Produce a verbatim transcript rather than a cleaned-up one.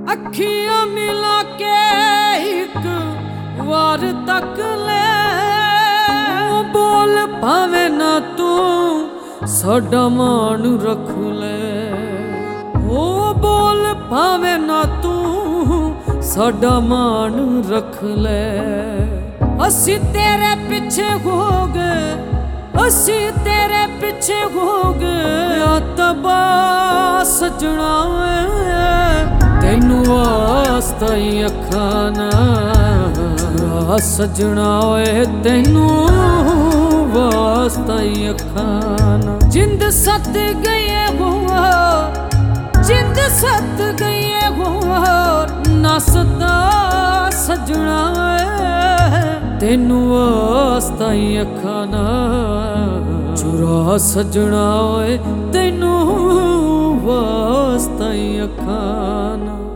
अखियां मिला के एक वार तक ले, बोल भावे ना तू साडा मान रख ले। ओ बोल भावे ना तू साडा मान रख ले। असी तेरे पीछे हो गए, असी तेरे पीछे हो गए तबा सजना, तेनू वास्ता ही अखां नाल सजना ओए, तेनू वास्ता ही अखां नाल। जिंद सत गई हो, जिंद सत गई हो नसदा सजना, तेनू वास्ता ही अखां नाल चुरा सजना ओए, तेनू वास्ता ही अखां नाल।